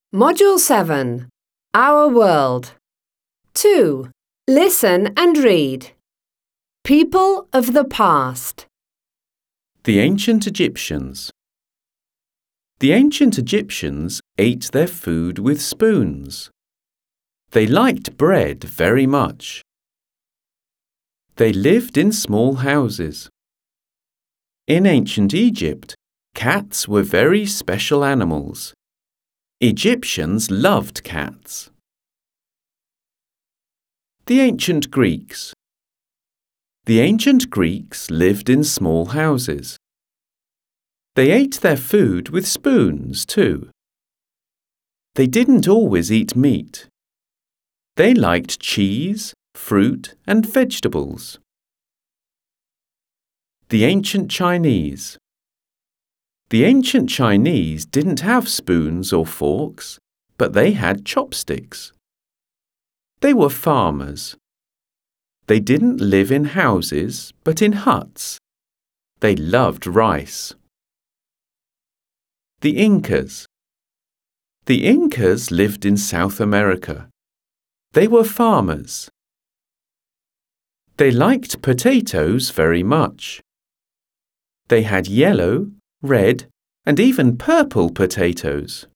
Module 7. Our World. 2. Listen and read. People of the past. The ancient Egyptians. The ancient Egyptians ate their food with spoons. They liked bread very much. They lived in small houses. In ancient Egypt, cats were very special animals. Egyptians loved cats. The ancient Greeks. The ancient Greeks lived in small houses. They ate their food with spoons too. They didn't always eat meat. They liked cheese, fruit and vegetables. The ancient Chinese. The ancient Chinese didn't have spoons or forks, but they had chopsticks. They were farmers. They didn't live in houses, but in huts. They loved rice. The Incas. The Incas lived in South America. They were farmers. They liked potatoes very much. They had yellow, red, and even purple potatoes.